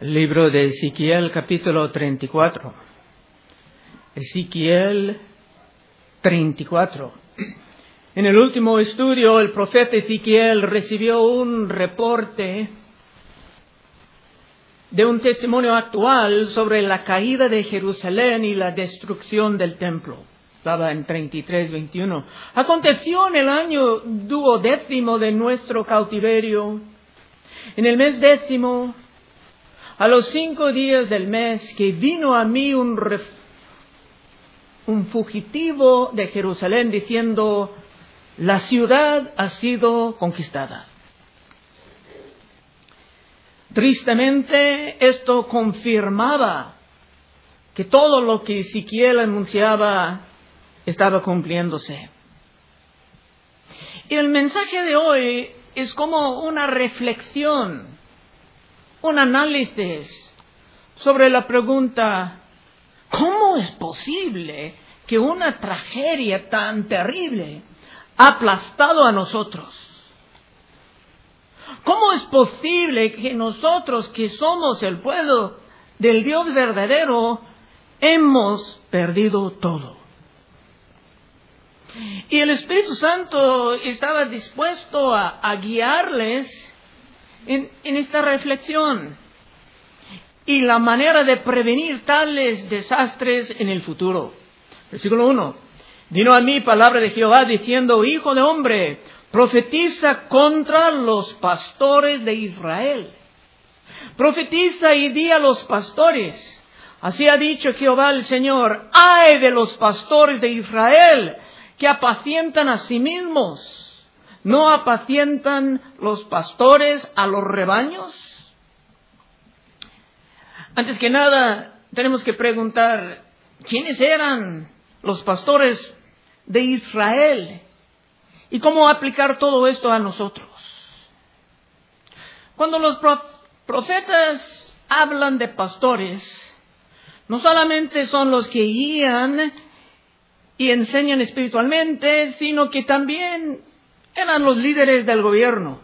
El libro de Ezequiel, capítulo 34. Ezequiel 34. En el último estudio, el profeta Ezequiel recibió un reporte de un testimonio actual sobre la caída de Jerusalén y la destrucción del templo. Estaba en 33:21. Aconteció en el año 12º de nuestro cautiverio, en el mes 10º, a los 5 días del mes, que vino a mí un fugitivo de Jerusalén diciendo: la ciudad ha sido conquistada. Tristemente, esto confirmaba que todo lo que Ezequiel anunciaba estaba cumpliéndose. Y el mensaje de hoy es como una reflexión, un análisis sobre la pregunta: ¿cómo es posible que una tragedia tan terrible ha aplastado a nosotros? ¿Cómo es posible que nosotros, que somos el pueblo del Dios verdadero, hemos perdido todo? Y el Espíritu Santo estaba dispuesto a guiarles en esta reflexión y la manera de prevenir tales desastres en el futuro. Versículo 1. Vino a mí palabra de Jehová diciendo: Hijo de hombre, profetiza contra los pastores de Israel. Profetiza y di a los pastores: así ha dicho Jehová el Señor, ay de los pastores de Israel, que apacientan a sí mismos. ¿No apacientan los pastores a los rebaños? Antes que nada, tenemos que preguntar: ¿quiénes eran los pastores de Israel? ¿Y cómo aplicar todo esto a nosotros? Cuando los profetas hablan de pastores, no solamente son los que guían y enseñan espiritualmente, sino que también eran los líderes del gobierno.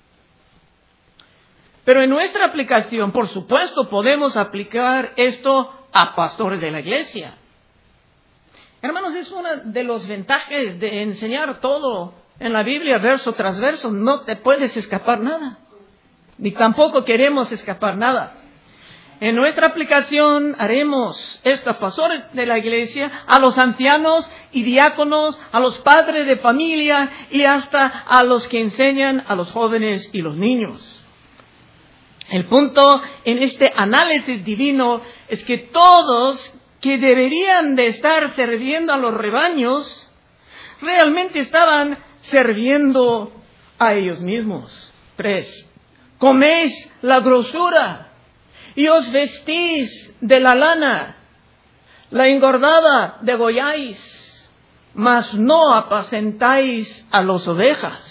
Pero en nuestra aplicación, por supuesto, podemos aplicar esto a pastores de la iglesia. Hermanos, es una de los ventajas de enseñar todo en la Biblia, verso tras verso. No te puedes escapar nada, ni tampoco queremos escapar nada. En nuestra aplicación haremos estos pastores de la iglesia, a los ancianos y diáconos, a los padres de familia y hasta a los que enseñan a los jóvenes y los niños. El punto en este análisis divino es que todos que deberían de estar sirviendo a los rebaños, realmente estaban sirviendo a ellos mismos. 3. Coméis la grosura y os vestís de la lana, la engordada degolláis, mas no apacentáis a las ovejas.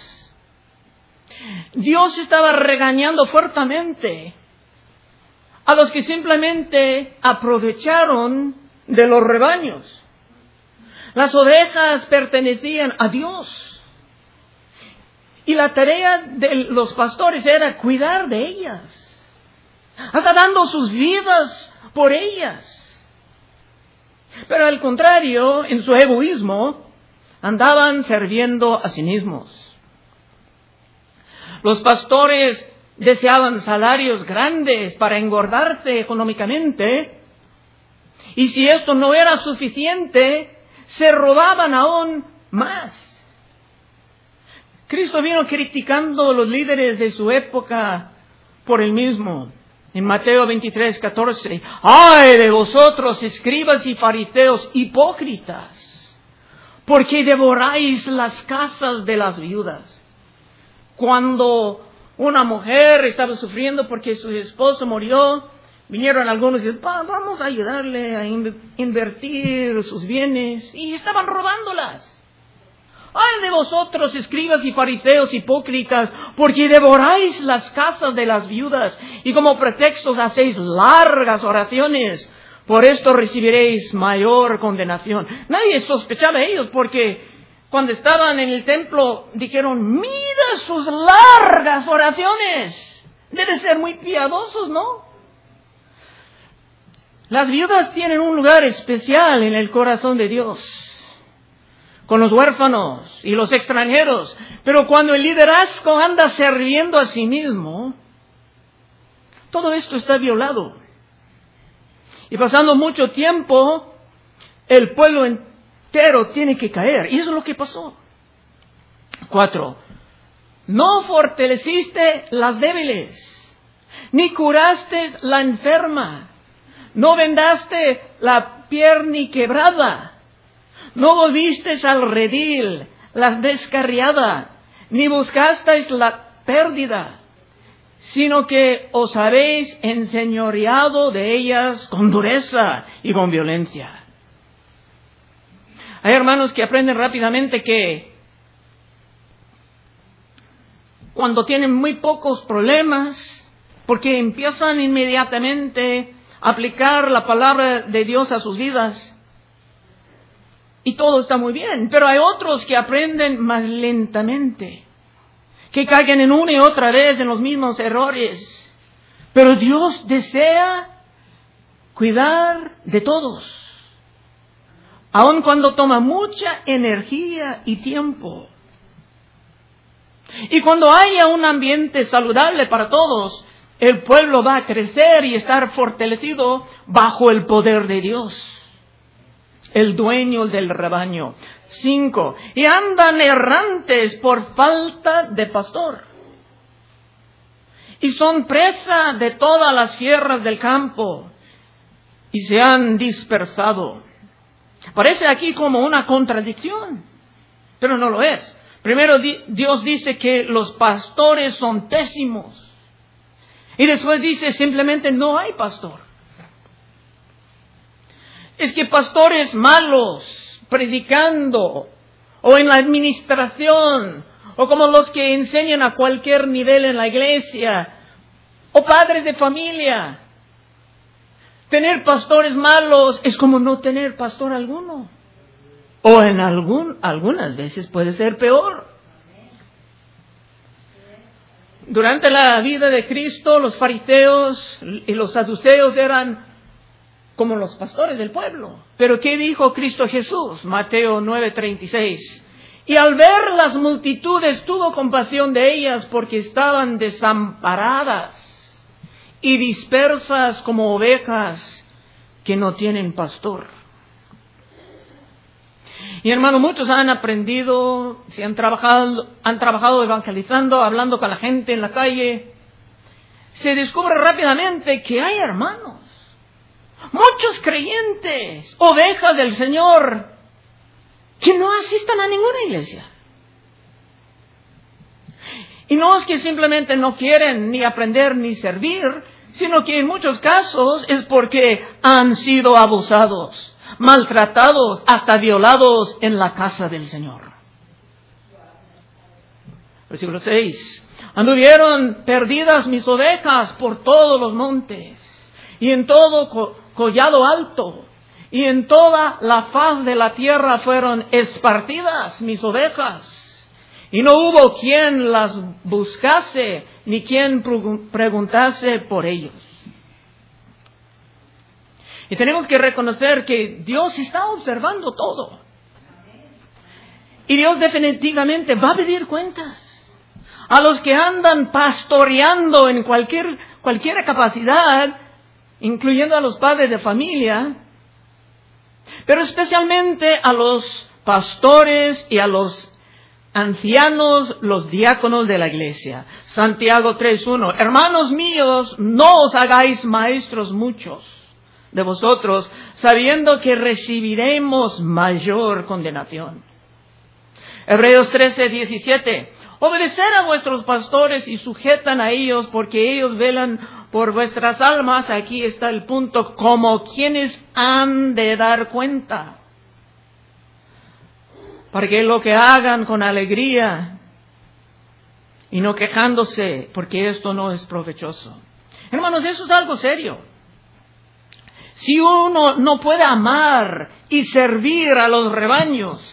Dios estaba regañando fuertemente a los que simplemente aprovecharon de los rebaños. Las ovejas pertenecían a Dios, y la tarea de los pastores era cuidar de ellas, hasta dando sus vidas por ellas. Pero al contrario, en su egoísmo, andaban sirviendo a sí mismos. Los pastores deseaban salarios grandes para engordarse económicamente, y si esto no era suficiente, se robaban aún más. Cristo vino criticando a los líderes de su época por el mismo. En Mateo 23:14, ¡ay de vosotros, escribas y fariseos hipócritas! Porque devoráis las casas de las viudas. Cuando una mujer estaba sufriendo porque su esposo murió, vinieron algunos y dijeron: vamos a ayudarle a invertir sus bienes, y estaban robándolas. ¡Ay de vosotros, escribas y fariseos hipócritas, porque devoráis las casas de las viudas, y como pretextos hacéis largas oraciones! Por esto recibiréis mayor condenación. Nadie sospechaba de ellos, porque cuando estaban en el templo dijeron: mira sus largas oraciones. Deben ser muy piadosos, ¿no? Las viudas tienen un lugar especial en el corazón de Dios, con los huérfanos y los extranjeros. Pero cuando el liderazgo anda sirviendo a sí mismo, todo esto está violado. Y pasando mucho tiempo, el pueblo entero tiene que caer. Y eso es lo que pasó. 4. No fortaleciste las débiles, ni curaste la enferma, no vendaste la pierna quebrada, no volviste al redil la descarriada, ni buscasteis la pérdida, sino que os habéis enseñoreado de ellas con dureza y con violencia. Hay hermanos que aprenden rápidamente que cuando tienen muy pocos problemas, porque empiezan inmediatamente a aplicar la palabra de Dios a sus vidas, y todo está muy bien. Pero hay otros que aprenden más lentamente, que caigan en una y otra vez en los mismos errores. Pero Dios desea cuidar de todos, aun cuando toma mucha energía y tiempo. Y cuando haya un ambiente saludable para todos, el pueblo va a crecer y estar fortalecido bajo el poder de Dios, el dueño del rebaño. 5. Y andan errantes por falta de pastor, y son presa de todas las fieras del campo, y se han dispersado. Parece aquí como una contradicción, pero no lo es. Primero Dios dice que los pastores son pésimos, y después dice simplemente no hay pastor. Es que pastores malos, predicando, o en la administración, o como los que enseñan a cualquier nivel en la iglesia, o padres de familia. Tener pastores malos es como no tener pastor alguno. O en algunas veces puede ser peor. Durante la vida de Cristo, los fariseos y los saduceos eran como los pastores del pueblo. Pero ¿qué dijo Cristo Jesús? Mateo 9:36. Y al ver las multitudes tuvo compasión de ellas, porque estaban desamparadas y dispersas como ovejas que no tienen pastor. Y hermano, muchos han aprendido, han trabajado evangelizando, hablando con la gente en la calle. Se descubre rápidamente que hay hermanos, muchos creyentes, ovejas del Señor, que no asistan a ninguna iglesia. Y no es que simplemente no quieren ni aprender ni servir, sino que en muchos casos es porque han sido abusados, maltratados, hasta violados en la casa del Señor. Versículo 6. Anduvieron perdidas mis ovejas por todos los montes, y en todo collado alto, y en toda la faz de la tierra fueron esparcidas mis ovejas, y no hubo quien las buscase, ni quien preguntase por ellos. Y tenemos que reconocer que Dios está observando todo. Y Dios definitivamente va a pedir cuentas a los que andan pastoreando en cualquier capacidad, incluyendo a los padres de familia, pero especialmente a los pastores y a los ancianos, los diáconos de la iglesia. Santiago 3:1. Hermanos míos, no os hagáis maestros muchos de vosotros, sabiendo que recibiremos mayor condenación. Hebreos 13:17. Obedeced a vuestros pastores y sujetan a ellos, porque ellos velan por vuestras almas. Aquí está el punto, como quienes han de dar cuenta, para que lo que hagan con alegría y no quejándose, porque esto no es provechoso. Hermanos, eso es algo serio. Si uno no puede amar y servir a los rebaños,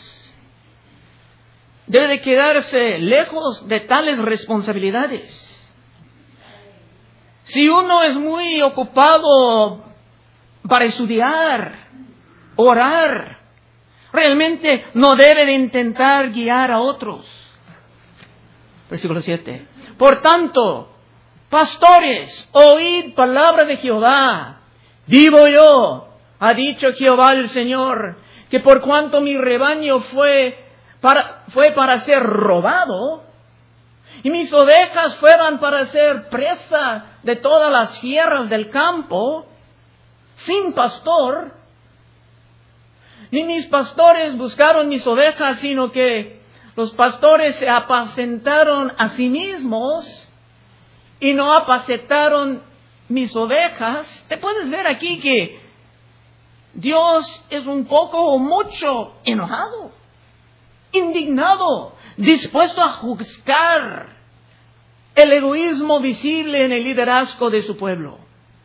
debe de quedarse lejos de tales responsabilidades. Si uno es muy ocupado para estudiar, orar. Realmente no debe de intentar guiar a otros. Versículo 7. Por tanto, pastores, oíd palabra de Jehová. Vivo yo, ha dicho Jehová el Señor, que por cuanto mi rebaño fue para ser robado, y mis ovejas fueran para ser presa de todas las fieras del campo, sin pastor, ni mis pastores buscaron mis ovejas, sino que los pastores se apacentaron a sí mismos y no apacentaron mis ovejas. Te puedes ver aquí que Dios es un poco o mucho enojado, indignado, dispuesto a juzgar el egoísmo visible en el liderazgo de su pueblo,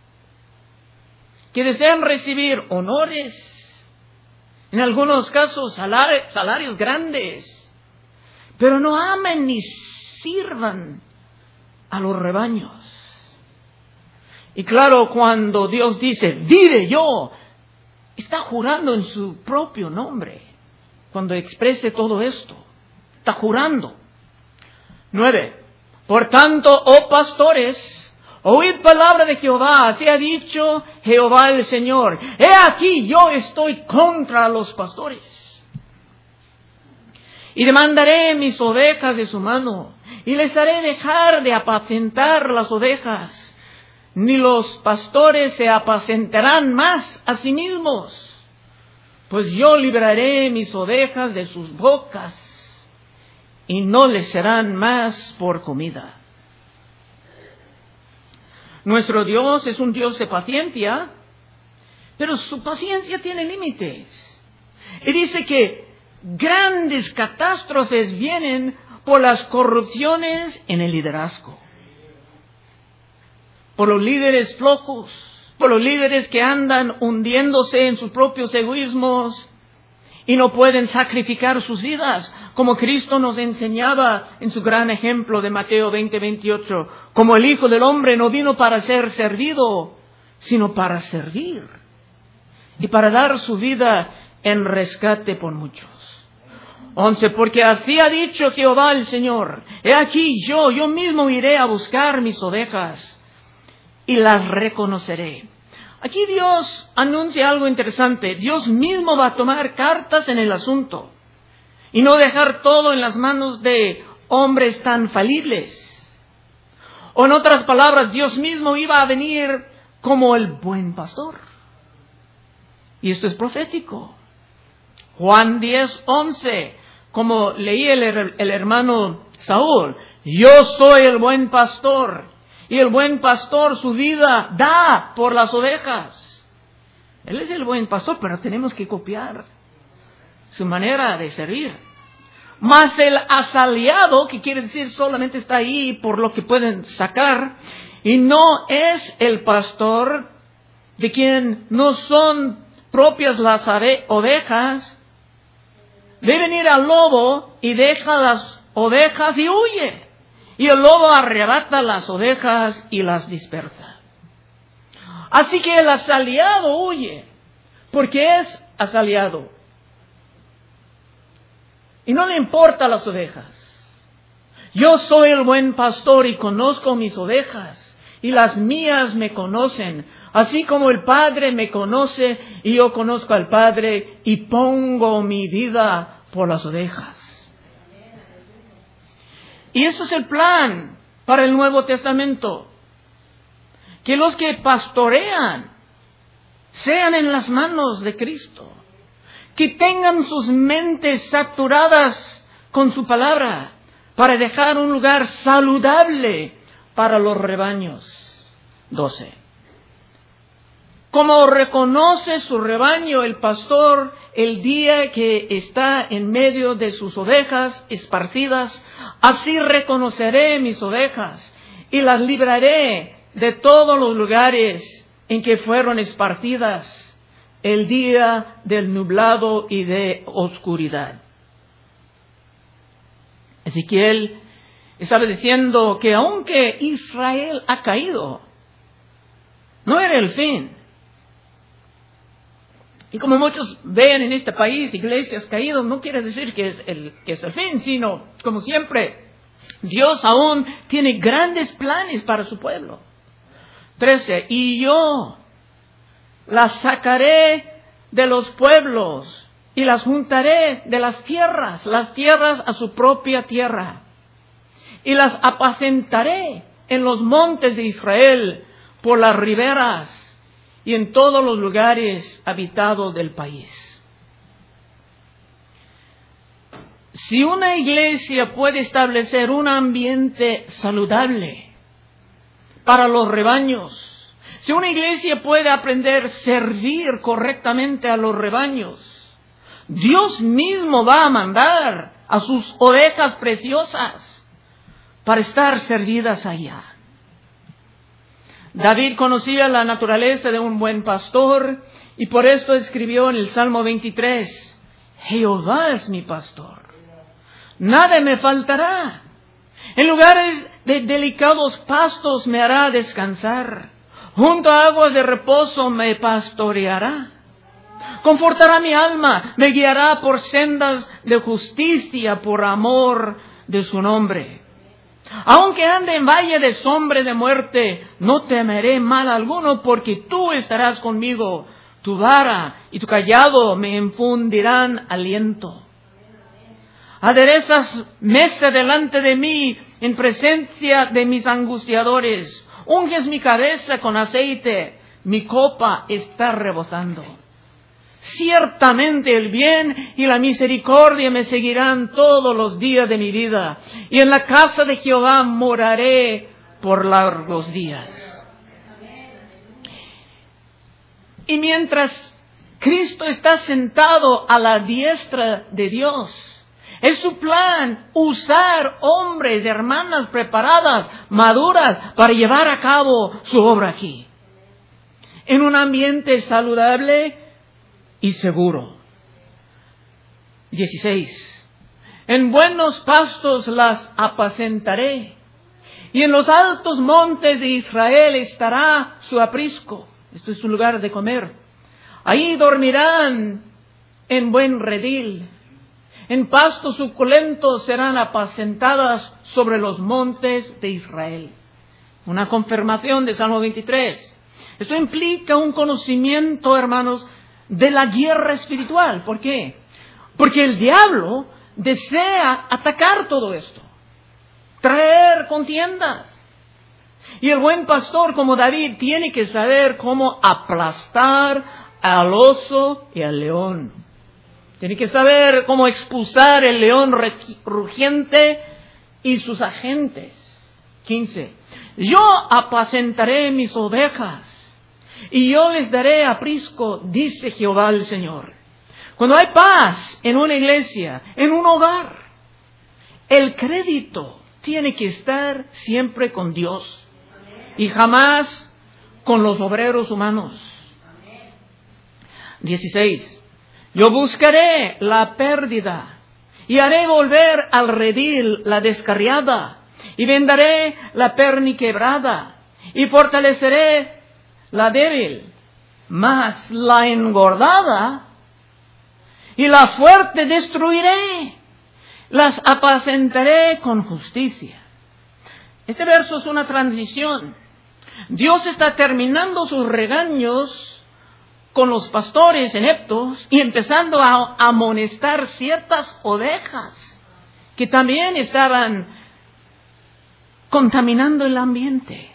que desean recibir honores, en algunos casos salarios grandes, pero no amen ni sirvan a los rebaños. Y claro, cuando Dios dice, vive yo, está jurando en su propio nombre. Cuando exprese todo esto, está jurando. 9. Por tanto, oh pastores, oíd palabra de Jehová, así ha dicho Jehová el Señor. He aquí, yo estoy contra los pastores. Y demandaré mis ovejas de su mano, y les haré dejar de apacentar las ovejas. Ni los pastores se apacentarán más a sí mismos, pues yo libraré mis ovejas de sus bocas, y no les serán más por comida. Nuestro Dios es un Dios de paciencia, pero su paciencia tiene límites. Y dice que grandes catástrofes vienen por las corrupciones en el liderazgo, por los líderes flojos, por los líderes que andan hundiéndose en sus propios egoísmos y no pueden sacrificar sus vidas, como Cristo nos enseñaba en su gran ejemplo de Mateo 20:28, como el Hijo del Hombre no vino para ser servido, sino para servir y para dar su vida en rescate por muchos. 11. Porque así ha dicho Jehová el Señor, he aquí yo mismo iré a buscar mis ovejas y las reconoceré. Aquí Dios anuncia algo interesante. Dios mismo va a tomar cartas en el asunto y no dejar todo en las manos de hombres tan falibles. O en otras palabras, Dios mismo iba a venir como el buen pastor. Y esto es profético. Juan 10:11, como leí el hermano Saúl, yo soy el buen pastor. Y el buen pastor su vida da por las ovejas. Él es el buen pastor, pero tenemos que copiar su manera de servir. Mas el asalariado, que quiere decir solamente está ahí por lo que pueden sacar, y no es el pastor, de quien no son propias las ovejas, ve venir al lobo y deja las ovejas y huye. Y el lobo arrebata las ovejas y las dispersa. Así que el asalariado huye, porque es asalariado. Y no le importa las ovejas. Yo soy el buen pastor y conozco mis ovejas, y las mías me conocen, así como el Padre me conoce y yo conozco al Padre y pongo mi vida por las ovejas. Y eso es el plan para el Nuevo Testamento. Que los que pastorean sean en las manos de Cristo. Que tengan sus mentes saturadas con su palabra para dejar un lugar saludable para los rebaños. 12. Como reconoce su rebaño el pastor el día que está en medio de sus ovejas esparcidas, así reconoceré mis ovejas y las libraré de todos los lugares en que fueron esparcidas el día del nublado y de oscuridad. Ezequiel estaba diciendo que aunque Israel ha caído, no era el fin. Y como muchos ven en este país, iglesias caídas, no quiere decir que es el fin, sino, como siempre, Dios aún tiene grandes planes para su pueblo. 13. Y yo las sacaré de los pueblos y las juntaré de las tierras a su propia tierra. Y las apacentaré en los montes de Israel, por las riberas y en todos los lugares habitados del país. Si una iglesia puede establecer un ambiente saludable para los rebaños, si una iglesia puede aprender a servir correctamente a los rebaños, Dios mismo va a mandar a sus ovejas preciosas para estar servidas allá. David conocía la naturaleza de un buen pastor y por esto escribió en el Salmo 23, Jehová es mi pastor, nada me faltará. En lugares de delicados pastos me hará descansar, junto a aguas de reposo me pastoreará. Confortará mi alma, me guiará por sendas de justicia por amor de su nombre. Aunque ande en valle de sombra de muerte, no temeré mal alguno, porque tú estarás conmigo. Tu vara y tu cayado me infundirán aliento. Aderezas mesa delante de mí en presencia de mis angustiadores. Unges mi cabeza con aceite, mi copa está rebosando. Ciertamente el bien y la misericordia me seguirán todos los días de mi vida, y en la casa de Jehová moraré por largos días. Y mientras Cristo está sentado a la diestra de Dios, es su plan usar hombres y hermanas preparadas, maduras, para llevar a cabo su obra aquí, en un ambiente saludable y seguro. 16. En buenos pastos las apacentaré, y en los altos montes de Israel estará su aprisco. Esto es su lugar de comer. Ahí dormirán en buen redil. En pastos suculentos serán apacentadas sobre los montes de Israel. Una confirmación de Salmo 23. Esto implica un conocimiento, hermanos, de la guerra espiritual. ¿Por qué? Porque el diablo desea atacar todo esto, traer contiendas. Y el buen pastor, como David, tiene que saber cómo aplastar al oso y al león. Tiene que saber cómo expulsar el león rugiente y sus agentes. 15. Yo apacentaré mis ovejas y yo les daré aprisco, dice Jehová el Señor. Cuando hay paz en una iglesia, en un hogar, el crédito tiene que estar siempre con Dios y jamás con los obreros humanos. 16. Yo buscaré la pérdida y haré volver al redil la descarriada, y vendaré la perniquebrada y fortaleceré la débil, mas la engordada y la fuerte destruiré, las apacentaré con justicia. Este verso es una transición. Dios está terminando sus regaños con los pastores ineptos y empezando a amonestar ciertas ovejas que también estaban contaminando el ambiente.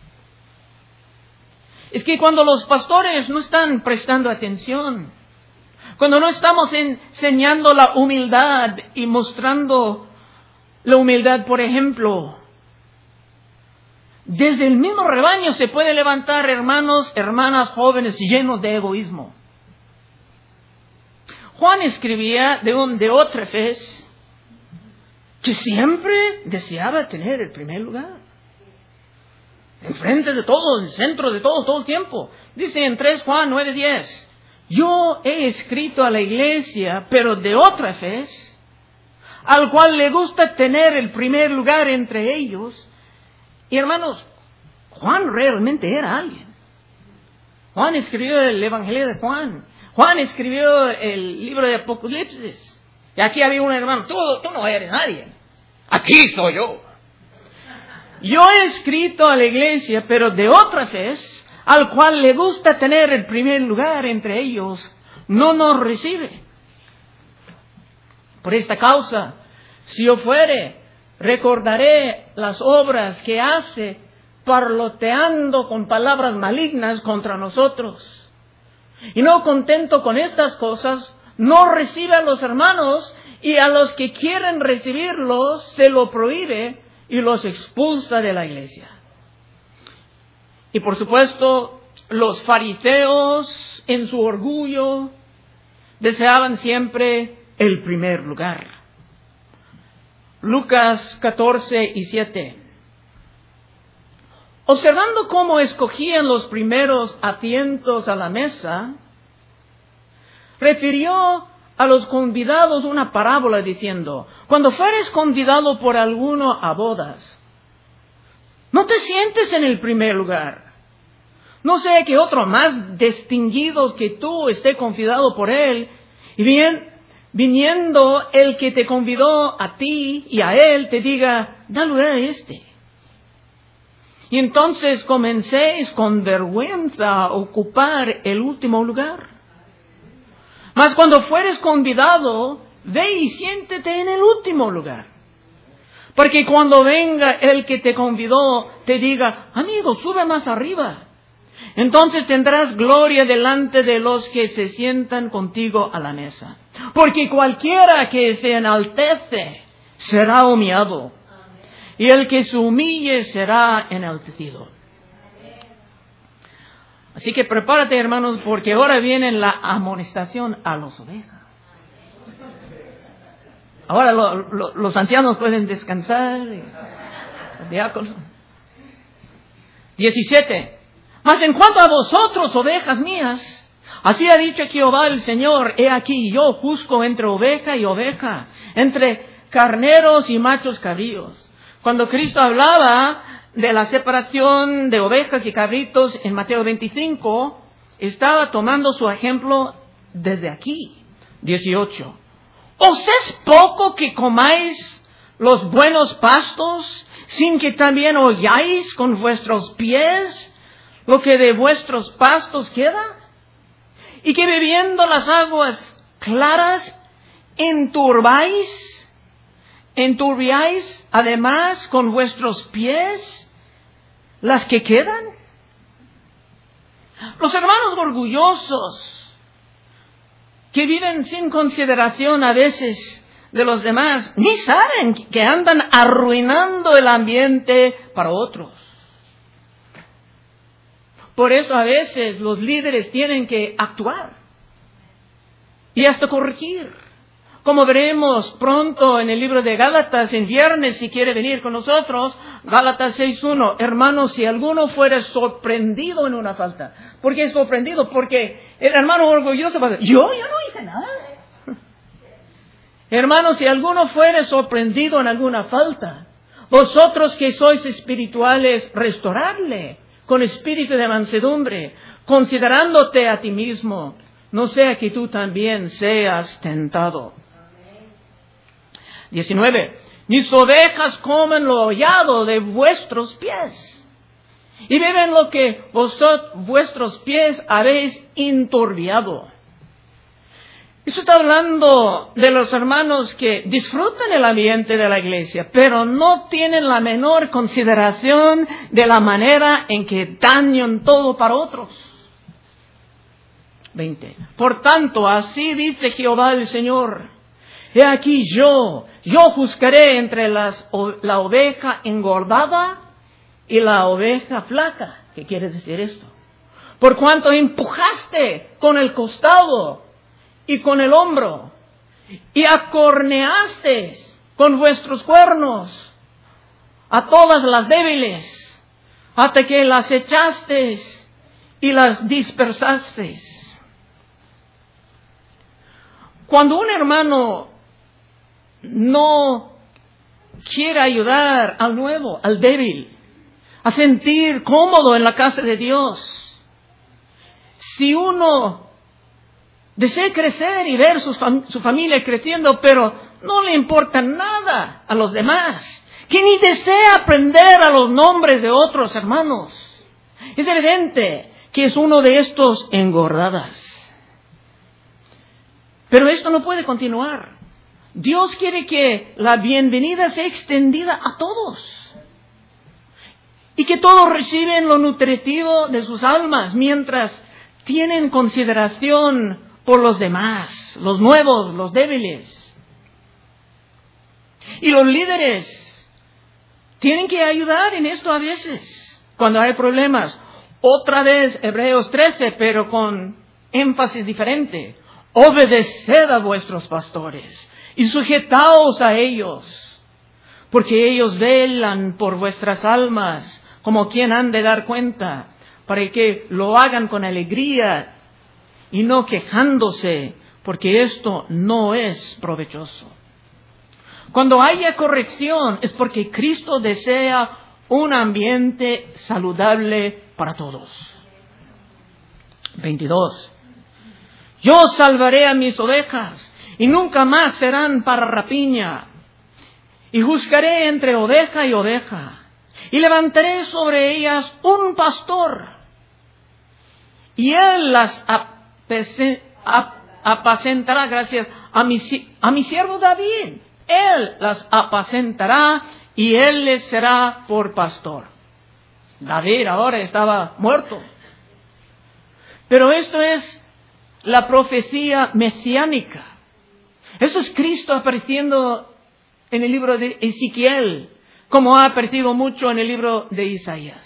Es que cuando los pastores no están prestando atención, cuando no estamos enseñando la humildad y mostrando la humildad, por ejemplo, desde el mismo rebaño se puede levantar hermanos, hermanas jóvenes llenos de egoísmo. Juan escribía de un Diótrefes que siempre deseaba tener el primer lugar, enfrente de todos, en el centro de todos, todo el tiempo. Dice en 3 Juan 9:10, yo he escrito a la iglesia, pero Diótrefes, al cual le gusta tener el primer lugar entre ellos. Y hermanos, Juan realmente era alguien. Juan escribió el Evangelio de Juan. Juan escribió el libro de Apocalipsis. Y aquí había un hermano, tú no eres nadie. Aquí soy yo. Yo he escrito a la iglesia, pero de otra fe, al cual le gusta tener el primer lugar entre ellos, no nos recibe. Por esta causa, si yo fuere, recordaré las obras que hace, parloteando con palabras malignas contra nosotros. Y no contento con estas cosas, no recibe a los hermanos, y a los que quieren recibirlos se lo prohíbe y los expulsa de la iglesia. Y por supuesto, los fariseos, en su orgullo, deseaban siempre el primer lugar. Lucas 14:7. Observando cómo escogían los primeros asientos a la mesa, refirió a los convidados una parábola diciendo: cuando fueres convidado por alguno a bodas, no te sientes en el primer lugar. No sea que otro más distinguido que tú esté convidado por él, y bien, viniendo el que te convidó a ti y a él, te diga: da lugar a este. Y entonces comencéis con vergüenza a ocupar el último lugar. Mas cuando fueres convidado, ve y siéntete en el último lugar. Porque cuando venga el que te convidó, te diga: amigo, sube más arriba. Entonces tendrás gloria delante de los que se sientan contigo a la mesa. Porque cualquiera que se enaltece será humillado, y el que se humille será enaltecido. Así que prepárate, hermanos, porque ahora viene la amonestación a las ovejas. Ahora los ancianos pueden descansar. Los diáconos. 17. Mas en cuanto a vosotros, ovejas mías, así ha dicho Jehová el Señor: he aquí yo juzgo entre oveja y oveja, entre carneros y machos cabríos. Cuando Cristo hablaba de la separación de ovejas y cabritos en Mateo 25, estaba tomando su ejemplo desde aquí. 18. ¿Os es poco que comáis los buenos pastos, sin que también holláis con vuestros pies lo que de vuestros pastos queda? Y que bebiendo las aguas claras enturbiáis además con vuestros pies las que quedan. Los hermanos orgullosos, que viven sin consideración a veces de los demás, ni saben que andan arruinando el ambiente para otros. Por eso a veces los líderes tienen que actuar y hasta corregir. Como veremos pronto en el libro de Gálatas, en viernes, si quiere venir con nosotros, Gálatas 6:1. Hermanos, si alguno fuera sorprendido en una falta. ¿Por qué sorprendido? Porque el hermano orgulloso va a decir: yo no hice nada. Hermanos, si alguno fuera sorprendido en alguna falta, vosotros que sois espirituales, restauradle con espíritu de mansedumbre, considerándote a ti mismo, no sea que tú también seas tentado. 19. Mis ovejas comen lo hollado de vuestros pies, y beben lo que vuestros pies habéis enturbiado. Eso está hablando de los hermanos que disfrutan el ambiente de la iglesia, pero no tienen la menor consideración de la manera en que dañan todo para otros. 20. Por tanto, así dice Jehová el Señor: he aquí yo juzgaré entre la oveja engordada y la oveja flaca. ¿Qué quiere decir esto? Por cuanto empujaste con el costado y con el hombro, y acorneaste con vuestros cuernos a todas las débiles, hasta que las echaste y las dispersaste. Cuando un hermano no quiere ayudar al nuevo, al débil, a sentir cómodo en la casa de Dios, si uno Desea crecer y ver su familia creciendo, pero no le importa nada a los demás. Que ni desea aprender a los nombres de otros hermanos. Es evidente que es uno de estos engordadas. Pero esto no puede continuar. Dios quiere que la bienvenida sea extendida a todos. Y que todos reciben lo nutritivo de sus almas mientras tienen consideración por los demás, los nuevos, los débiles. Y los líderes tienen que ayudar en esto a veces, cuando hay problemas. Otra vez, Hebreos 13, pero con énfasis diferente. Obedeced a vuestros pastores y sujetaos a ellos, porque ellos velan por vuestras almas, como quien han de dar cuenta, para que lo hagan con alegría y no quejándose, porque esto no es provechoso. Cuando haya corrección es porque Cristo desea un ambiente saludable para todos. 22. Yo salvaré a mis ovejas y nunca más serán para rapiña. Y juzgaré entre oveja y oveja. Y levantaré sobre ellas un pastor. Y él las apacentará, gracias a mi siervo David. Él las apacentará y él les será por pastor. David ahora estaba muerto. Pero esto es la profecía mesiánica. Eso es Cristo apareciendo en el libro de Ezequiel, como ha aparecido mucho en el libro de Isaías.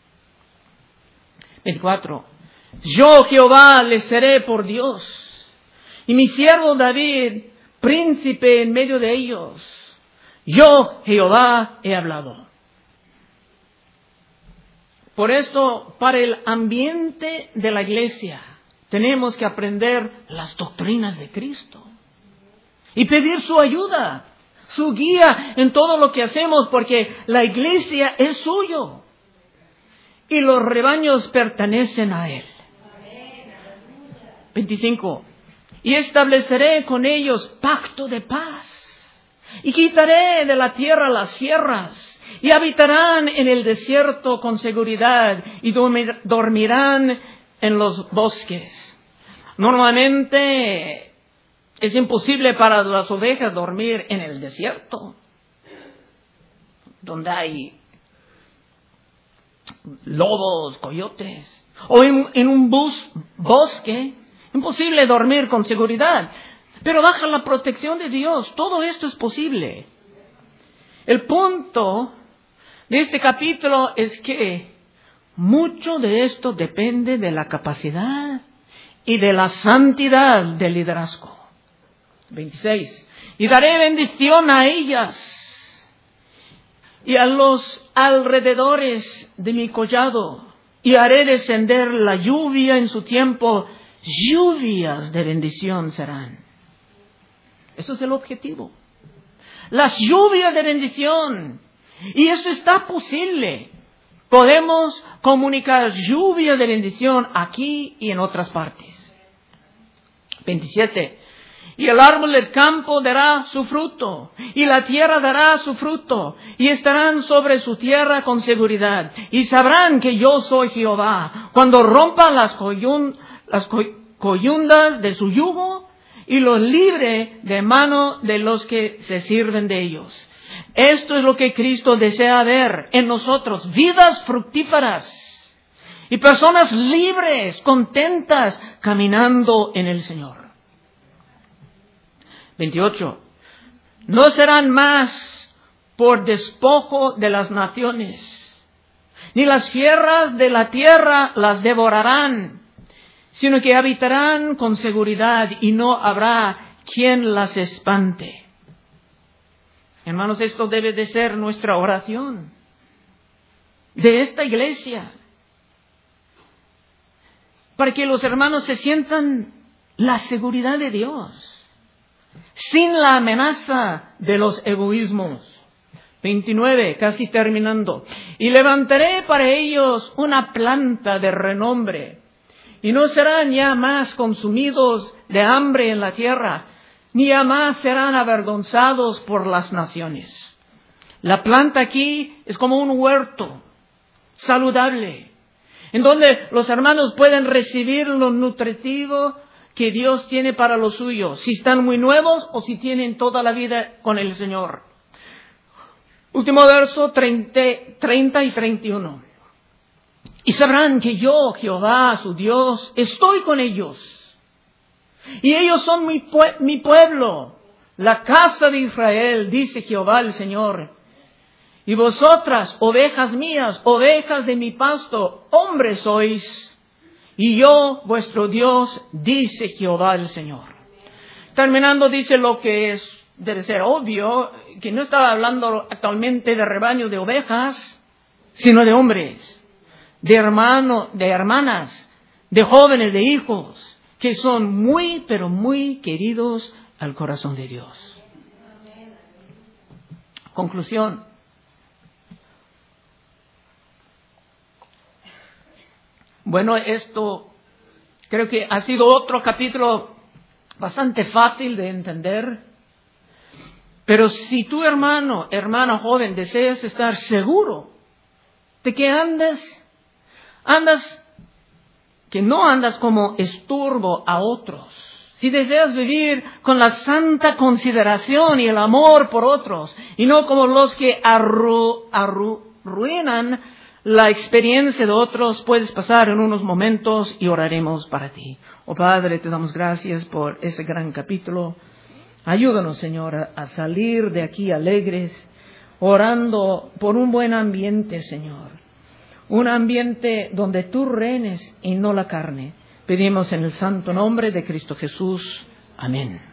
24. Yo, Jehová, les seré por Dios, y mi siervo David, príncipe en medio de ellos. Yo, Jehová, he hablado. Por esto, para el ambiente de la iglesia, tenemos que aprender las doctrinas de Cristo y pedir su ayuda, su guía en todo lo que hacemos, porque la iglesia es suyo y los rebaños pertenecen a él. 25. Y estableceré con ellos pacto de paz, y quitaré de la tierra las fieras, y habitarán en el desierto con seguridad, y dormirán en los bosques. Normalmente es imposible para las ovejas dormir en el desierto, donde hay lobos, coyotes, o en un bosque. Imposible dormir con seguridad. Pero bajo la protección de Dios, todo esto es posible. El punto de este capítulo es que mucho de esto depende de la capacidad y de la santidad del liderazgo. 26. Y daré bendición a ellas y a los alrededores de mi collado, y haré descender la lluvia en su tiempo. Lluvias de bendición serán. Eso es el objetivo. Las lluvias de bendición. Y eso está posible. Podemos comunicar lluvia de bendición aquí y en otras partes. 27. Y el árbol del campo dará su fruto, y la tierra dará su fruto, y estarán sobre su tierra con seguridad, y sabrán que yo soy Jehová, cuando rompa las coyundas de su yugo, y los libre de mano de los que se sirven de ellos. Esto es lo que Cristo desea ver en nosotros: vidas fructíferas y personas libres, contentas, caminando en el Señor. 28. No serán más por despojo de las naciones, ni las fieras de la tierra las devorarán, sino que habitarán con seguridad y no habrá quien las espante. Hermanos, esto debe de ser nuestra oración de esta iglesia, para que los hermanos se sientan la seguridad de Dios, sin la amenaza de los egoísmos. 29, casi terminando. Y levantaré para ellos una planta de renombre, y no serán ya más consumidos de hambre en la tierra, ni ya más serán avergonzados por las naciones. La planta aquí es como un huerto saludable, en donde los hermanos pueden recibir lo nutritivo que Dios tiene para los suyos, si están muy nuevos o si tienen toda la vida con el Señor. Último verso 30 y 31. Y sabrán que yo, Jehová, su Dios, estoy con ellos. Y ellos son mi pueblo, la casa de Israel, dice Jehová el Señor. Y vosotras, ovejas mías, ovejas de mi pasto, hombres sois. Y yo, vuestro Dios, dice Jehová el Señor. Terminando, dice lo que debe ser obvio, que no estaba hablando actualmente de rebaño de ovejas, sino de hombres, de hermanos, de hermanas, de jóvenes, de hijos, que son muy, pero muy queridos al corazón de Dios. Conclusión. Bueno, esto creo que ha sido otro capítulo bastante fácil de entender. Pero si tú, hermana joven, deseas estar seguro de que que no andas como estorbo a otros, si deseas vivir con la santa consideración y el amor por otros, y no como los que arruinan la experiencia de otros, puedes pasar en unos momentos y oraremos para ti. Oh Padre, te damos gracias por ese gran capítulo. Ayúdanos, Señor, a salir de aquí alegres, orando por un buen ambiente, Señor. Un ambiente donde tú reines y no la carne. Pedimos en el santo nombre de Cristo Jesús. Amén.